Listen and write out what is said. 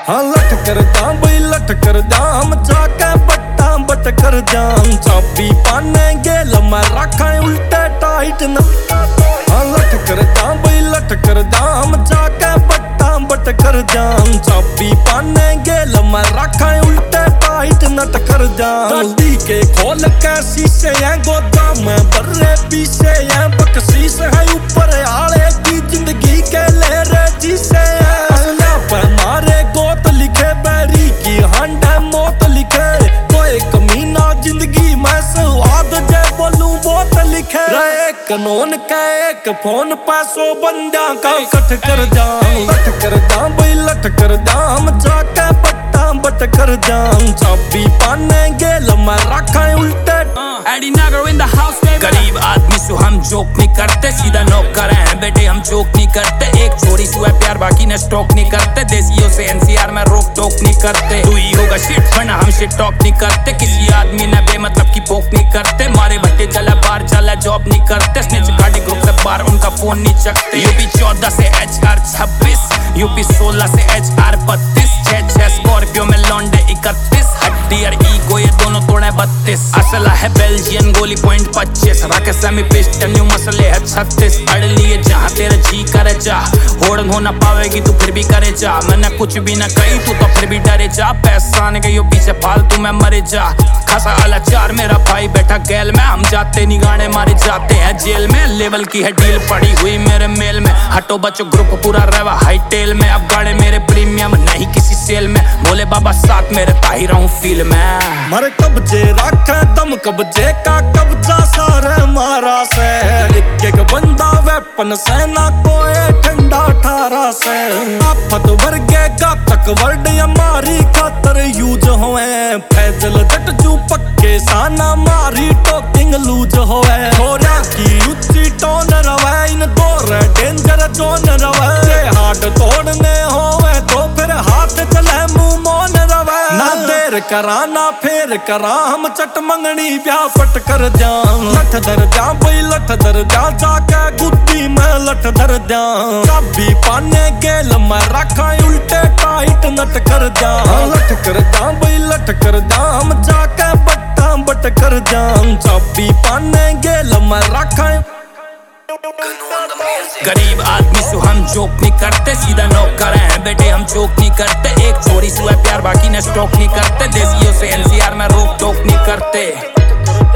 हाँ लट कर जा बई लट कर जा, हम जाके बट्टा बट कर जा। चाबी पाने गेल मैं रखा उल्टे टाइट न। हाँ लट कर जा बई लट कर जा, हम जाके बट्टा बट कर जा। चाबी पाने गेल मैं रखा उल्टे टाइट नट कर जा। गाड़ी के खोल के शीशे हैं गोदाम में बर्रे पीछे हैं, बख्शीश है ऊपर आले की जिंदगी के ले रे जिसे मारे गोत लिखे बैरी की हंड मौत लिखे। कोई कमीना जिंदगी में स्वाद जे बोलूं बहुत लिखे। एक कानून का एक फोन पैसों बंदा का कट कर जा। लट कर जा बई लट कर जा, हम जाके बट्टा बट कर जा। चाबी पाने गेल मैं रखा उल्टे। एडी नागर इन द हाउस में गरीब आदमी से हम जोक नहीं करते, सीधा नौकर हैं बेटे हम जोक नहीं करते। एक छोरी से प्यार बाकी ने स्टॉक नहीं करते, देसियों से एनसीआर में रोक टोक नहीं करते। तू ही होगा शिट वरना हम शिट टॉक नहीं करते, किसी आदमी ने बेमतलब की पोक नहीं करते। मारे भट्टे चला बाहर चला जॉब नहीं करते, स्नेच गाड़ी ग्रुप से बाहर उनका फोन नहीं चकते। यूपी 14 से HR 26, यूपी 16 से HR 32, 6 स्कॉर्पियो में लौंडे 31, हड्डी और ईगो ये दोनों तोड़े 32। असला है बेल्जियन गोली पॉइंट 25, राके सेमी पिस्टल न्यू मसले है 36। अड़ लिए जहाँ तेरे जी करे जा, होड़न हो ना पावेगी तू फिर भी करे जा। मैंने कुछ भी ना कही तू तो फिर भी डरे जा, पैसा ने गई पीछे फालतू में मरे जा। खासा आला चार मेरा भाई बैठा गैल में, हम जाते नहीं गाने मारे जाते हैं जेल में। लेवल की है डील पड़ी हुई मेरे मेल में, हटो बचो ग्रुप पूरा रहवा हाई टेल में। अब गाड़े मेरे प्रीमियम नहीं किसी सेल में, भोले बाबा साथ मेरे ताही रहूं फील में। मर कब्जे रखे दम कब्जे का कब्जा सारे मारा से। एक एक बंदा वेपन से ना कोई ठंडा 18 से। आफत वर्गे घातक वर्ड हमारी खातर यूज होए। फैजल जट जू पक्के साना मारी टॉकिंग लूज होए। छोरा की उच्ची टोन रवे, इन दौर डेंजर जोन रवे। हाथ तोड़ने होए तो फिर हाथ चले मुंह मौन रवे। ना देर करा ना फेर करा, हम चट मंगनी ब्याह पट कर जा। लठ दर जा बई लठ दर जा, जाके गुद्दी में लठ दर जा। चाबी पाने गेल मैं रखा उल्टे टाइट नट कर जा। लठ कर जा बई लठ कर जा, हम जाके बट्टा बट कर जा। चाबी पाने गेल मैं रखा। गरीब आदमी से हम जोक नहीं करते, सीधा नौकर हैं बेटे हम जोक नहीं करते। एक छोरी से प्यार बाकी ने स्टॉक नहीं करते, देसियों से एनसीआर में रोक टोक नहीं करते।